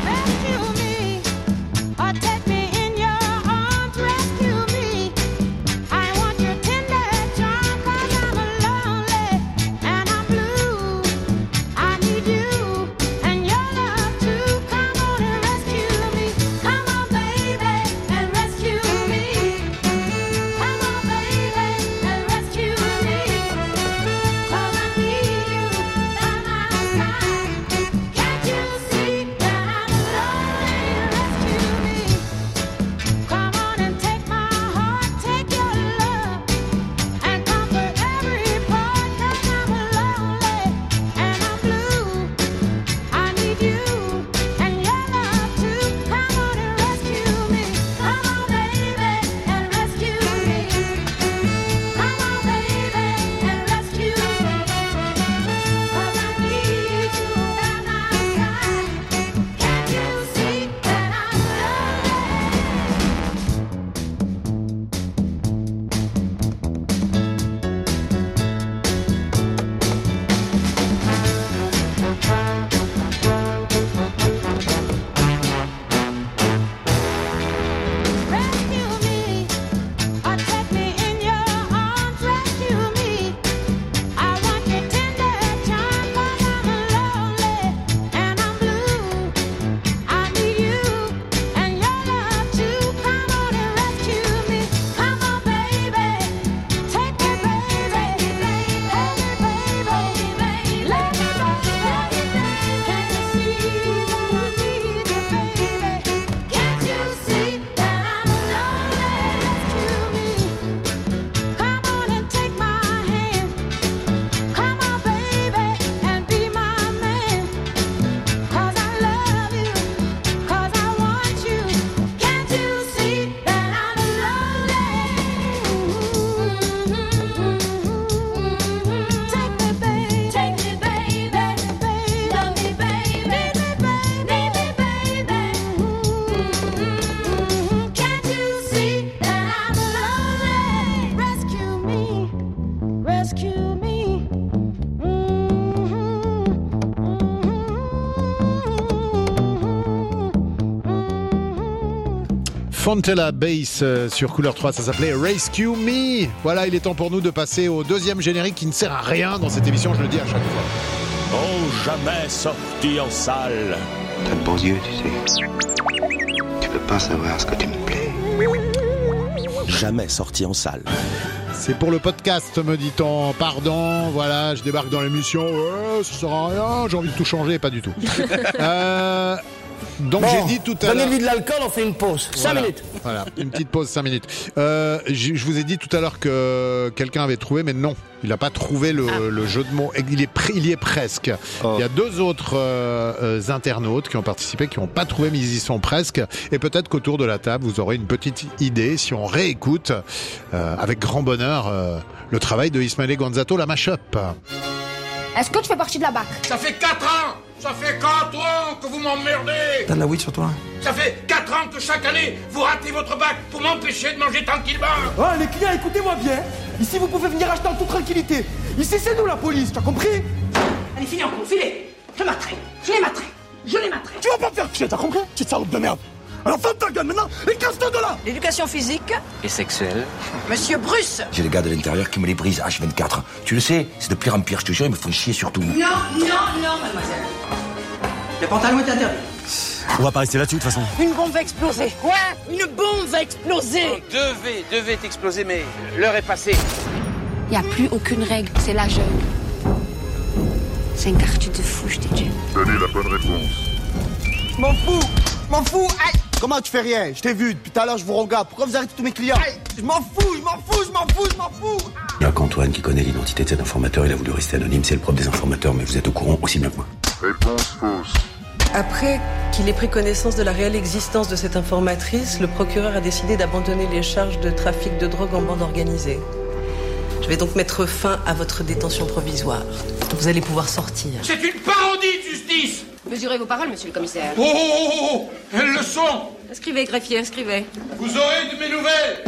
Fontella Bass sur Couleur 3, ça s'appelait Rescue Me. Voilà, il est temps pour nous de passer au deuxième générique qui ne sert à rien dans cette émission, je le dis à chaque fois. Oh, jamais sorti en salle. T'as de beaux yeux, tu sais. Tu peux pas savoir ce que tu me plais. Jamais sorti en salle. C'est pour le podcast, me dit-on. Pardon, voilà, je débarque dans l'émission. Ouais, ça sert à rien, j'ai envie de tout changer, pas du tout. Donc bon, j'ai dit tout à l'heure... Donnez-lui de l'alcool, on fait une pause. 5 minutes. Voilà, une petite pause, 5 minutes. Je vous ai dit tout à l'heure que quelqu'un avait trouvé, mais non, il n'a pas trouvé le jeu de mots. Il y est presque. Il y a deux autres internautes qui ont participé, qui n'ont pas trouvé, mais ils y sont presque. Et peut-être qu'autour de la table, vous aurez une petite idée, si on réécoute, avec grand bonheur, le travail de Ismaël Gonzato, la mash-up. Est-ce que tu fais partie de la BAC? Ça fait 4 ans. Ça fait 4 ans que vous m'emmerdez. T'as de la weed sur toi? Ça fait 4 ans que chaque année, vous ratez votre bac pour m'empêcher de manger tranquillement. Oh, les clients, écoutez-moi bien. Ici, vous pouvez venir acheter en toute tranquillité. Ici, c'est nous la police, tu as compris? Allez, filez en cours, filez. Je les materai. Tu vas pas me faire chier, t'as compris? Petite salope de merde. Alors ferme ta gueule maintenant et casse-toi de là. L'éducation physique. Et sexuel. Monsieur Bruce. J'ai les gars de l'intérieur qui me les brisent H24. Tu le sais, c'est de pire en pire, je te jure, ils me font chier surtout. Non, mademoiselle. Le pantalon est interdit. On va pas rester là-dessus de toute façon. Une bombe va exploser. Quoi? Une bombe va exploser. Devait exploser, mais l'heure est passée. Il n'y a plus aucune règle, c'est la jeune. C'est un quartier de fou, je t'ai dit. Donnez la bonne réponse. M'en fous, aïe. Comment tu fais rien? Je t'ai vu, depuis tout à l'heure je vous regarde. Pourquoi vous arrêtez tous mes clients? Aïe. Je m'en fous. Jacques-Antoine, qui connaît l'identité de cet informateur, il a voulu rester anonyme, c'est le propre des informateurs, mais vous êtes au courant aussi bien que moi. Réponse fausse. Après qu'il ait pris connaissance de la réelle existence de cette informatrice, le procureur a décidé d'abandonner les charges de trafic de drogue en bande organisée. Je vais donc mettre fin à votre détention provisoire. Vous allez pouvoir sortir. C'est une parodie de justice. Mesurez vos paroles, monsieur le commissaire. Oh, elles le sont. Inscrivez, greffier, inscrivez. Vous aurez de mes nouvelles.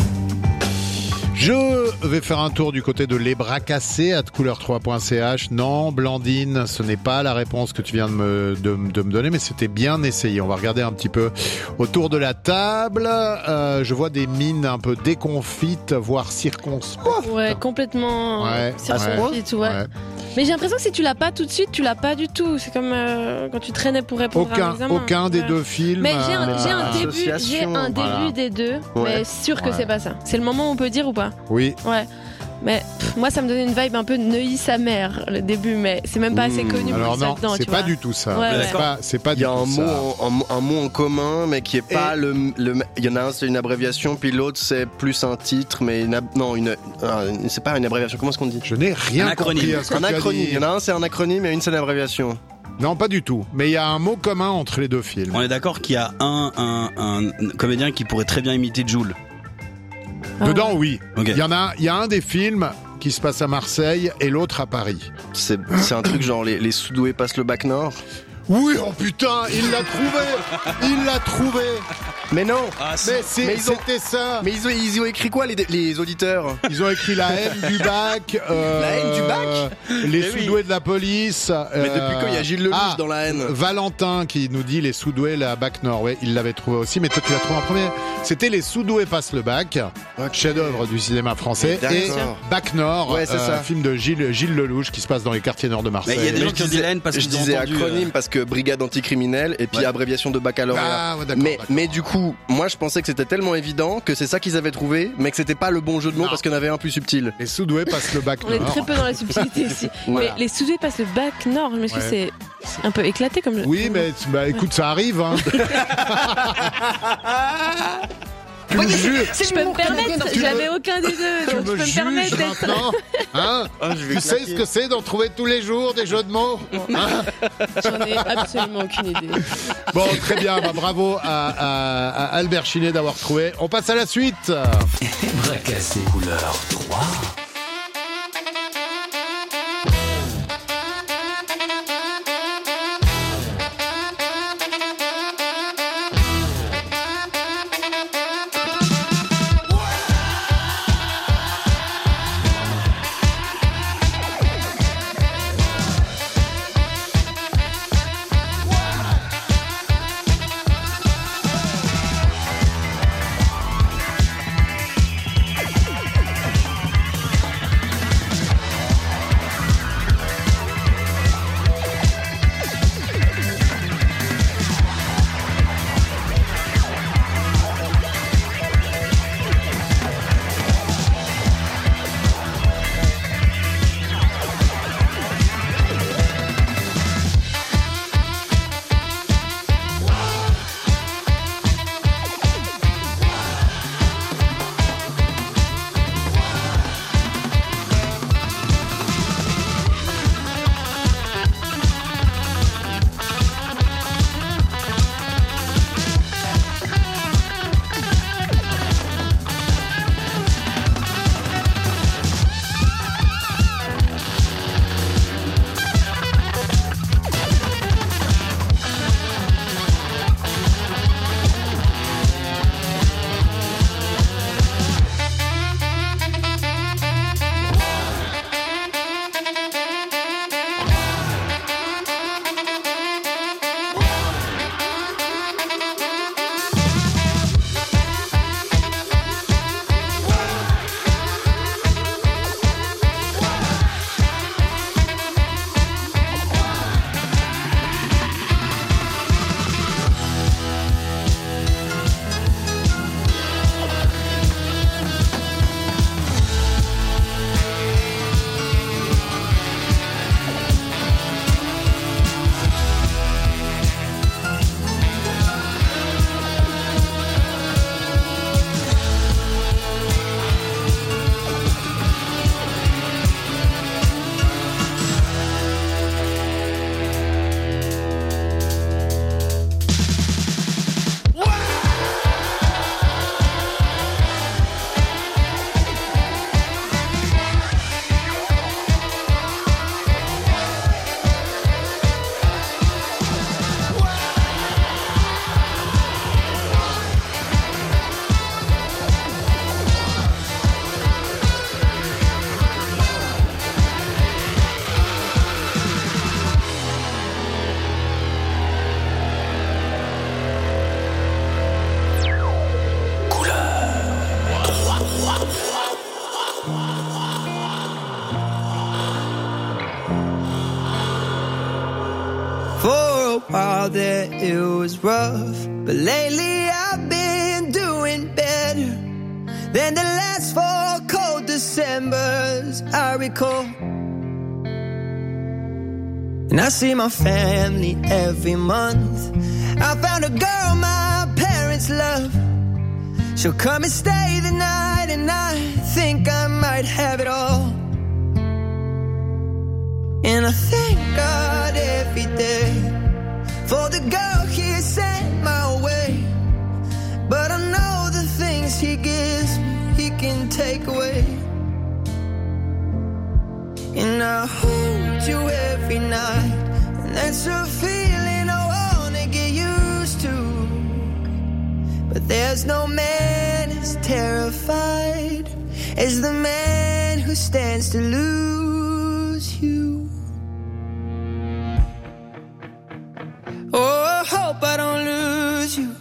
Je vais faire un tour du côté de Les Bras Cassés à couleur3.ch. Non, Blandine, ce n'est pas la réponse que tu viens de me donner, mais c'était bien essayé. On va regarder un petit peu autour de la table. Je vois des mines un peu déconfites, voire circonspectes. Ouais, complètement circonspectes, ouais. Mais j'ai l'impression que si tu l'as pas tout de suite, tu l'as pas du tout. C'est comme quand tu traînais pour répondre à l'examen. Aucun des deux films. Mais j'ai un début des deux, mais sûr que c'est pas ça. C'est le moment où on peut dire ou pas? Oui. Ouais. Mais moi, ça me donnait une vibe un peu Neuilly-sa-mère, le début, mais c'est même pas assez connu pour alors ça dedans. C'est pas du tout ça. Ouais, c'est pas du tout ça. Il y a un mot en commun, mais qui est pas il y en a un, c'est une abréviation, puis l'autre, c'est plus un titre, mais c'est pas une abréviation. Comment est-ce qu'on dit? Je n'ai rien compris à ce que tu as dit. Un acronyme. Il y en a un, c'est un acronyme, et une, c'est une abréviation. Non, pas du tout. Mais il y a un mot commun entre les deux films. On est d'accord qu'il y a un comédien qui pourrait très bien imiter Jules. Dedans, oui. Okay. Il y a un des films qui se passe à Marseille et l'autre à Paris. C'est un truc genre les sous-doués passent le bac nord. Oui, oh putain, il l'a trouvé. Mais non. C'était ça. Mais ils ont écrit quoi les auditeurs? Ils ont écrit la haine du bac. La haine du bac. Les sous-doués de la police. Mais depuis quand il y a Gilles Lelouch dans la haine? Valentin qui nous dit les sous-doués la bac nord. Ouais, il l'avait trouvé aussi. Mais toi tu l'as trouvé en premier. C'était les sous-doués passent le bac. Okay. Chef-d'œuvre du cinéma français. Et Bac Nord. Ouais, c'est ça. Film de Gilles Lelouch qui se passe dans les quartiers nord de Marseille. Mais il y a des gens qui ont dit la haine parce qu'ils ont entendu. Je disais acronyme parce que brigade anticriminelle et puis abréviation de baccalauréat. Mais du coup, moi je pensais que c'était tellement évident que c'est ça qu'ils avaient trouvé, mais que c'était pas le bon jeu de mots parce qu'il y en avait un plus subtil. Les sous-doués passent le bac nord. On est très peu dans la subtilité ici. Voilà. Mais les sous-doués passent le bac nord. Je me suis dit, c'est un peu éclaté comme. Oui, mais écoute, ça arrive. Hein. Je peux me permettre, j'avais aucun des deux, donc je peux me permettre d'être. Hein tu sais ce que c'est d'en trouver tous les jours des jeux de mots, hein? J'en ai absolument aucune idée. Bon, très bien, bravo à Albert Chinet d'avoir trouvé. On passe à la suite. Bras cassés couleur 3. while there it was rough. But lately I've been doing better than the last 4 cold Decembers I recall. And I see my family every month. I found a girl my parents love. She'll come and stay the night, and I think I might have it all. And I thank God every day for the girl He sent my way. But I know the things He gives me, He can take away. And I hold you every night, and that's a feeling I wanna get used to. But there's no man as terrified as the man who stands to lose you. Oh, I hope I don't lose you.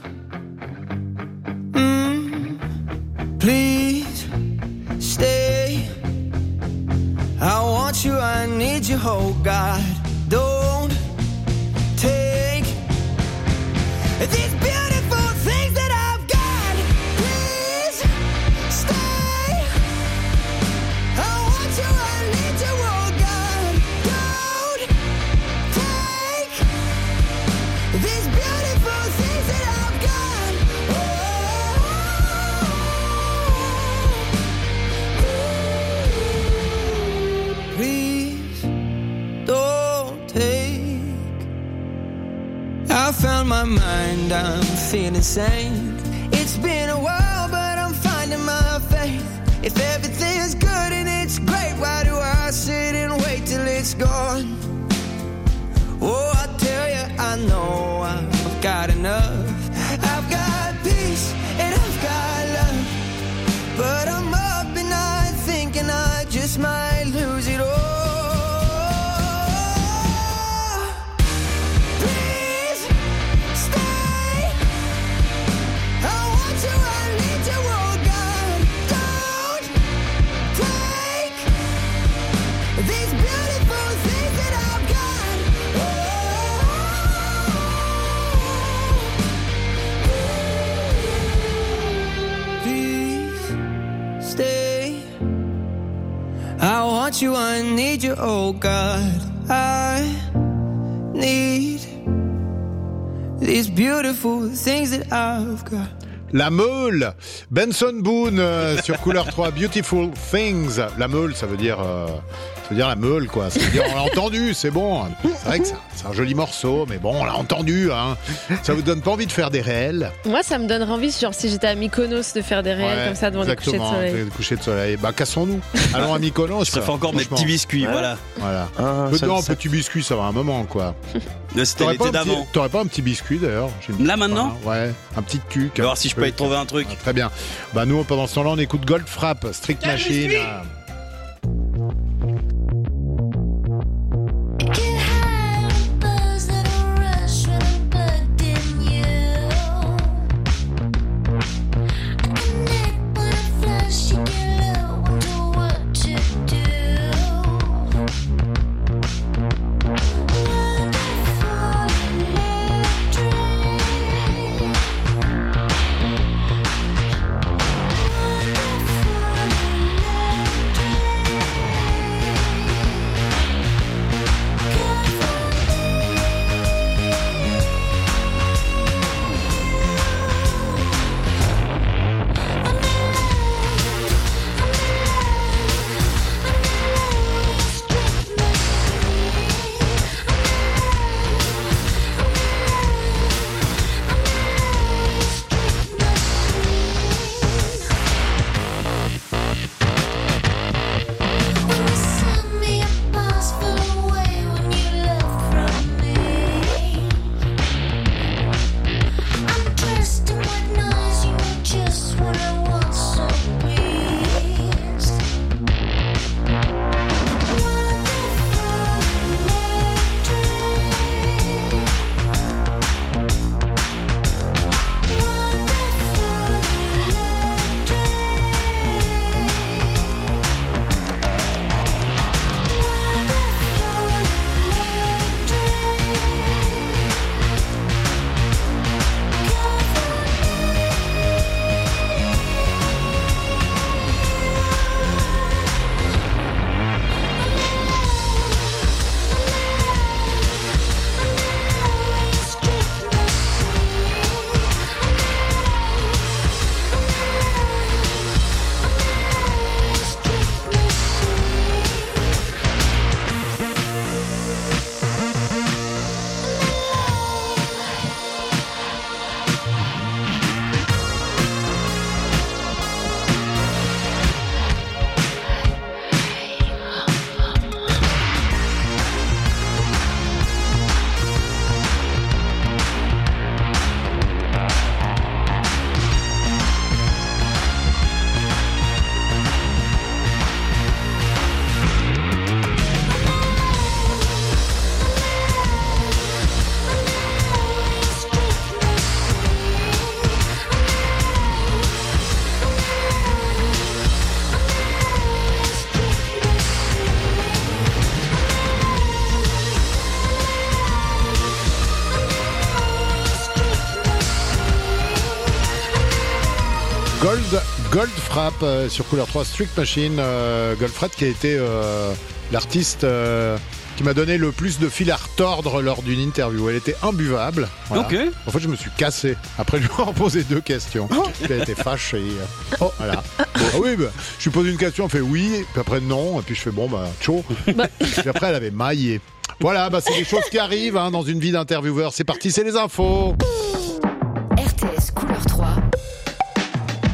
Please stay. I want you, I need you, oh God. Don't take these beautiful things that I've got. Please stay. I want you, I need you, oh God. Don't take these beautiful things that I've got. Please don't take. I found my mind, I'm feeling sane. It's been a while, but I'm finding my faith. If everything's good and it's great, why do I sit and wait till it's gone? Oh, I tell you, I know I've got enough. I've got peace and I've got love. But I'm up and I'm thinking I just might lose it all. Please stay. I want you, I need you, oh God. Don't take these beautiful things that I've got. Please stay. I want you, I need you, oh God. I need these beautiful things that I've got. La Meule, Benson Boone sur Couleur 3, Beautiful Things. La Meule, ça veut dire la meule, quoi. Ça veut dire on l'a entendu, c'est bon. C'est vrai que c'est un joli morceau, mais bon, on l'a entendu. Hein. Ça vous donne pas envie de faire des réels? Moi, ça me donnerait envie, genre si j'étais à Mykonos, de faire des réels comme ça devant les couchers de soleil. Des couchers de soleil. Bah, cassons-nous. Allons à Mykonos. Ça fait encore mes petits biscuits, voilà. Petit biscuit, ça va un moment, quoi. C'était l'été d'avant. T'aurais pas un petit biscuit, d'ailleurs? Là, maintenant? Ouais, un petit cul. On va voir si je peux y trouver un truc. Très bien. Bah, nous, pendant ce temps-là, on écoute Goldfrapp, Strict Machine. Wonderful electric. Goldfrapp sur Couleur 3 Street Machine. Goldfrapp qui a été l'artiste qui m'a donné le plus de fil à retordre lors d'une interview. Elle était imbuvable. Voilà. Ok. En fait, je me suis cassé après lui avoir posé 2 questions. Elle était fâchée. Voilà. Ah oui, je lui pose une question, elle fait oui, puis après non, et puis je fais bon, ciao. Puis après, elle avait maillé. Voilà, c'est des choses qui arrivent dans une vie d'intervieweur. C'est parti, c'est les infos. RTS Couleur 3.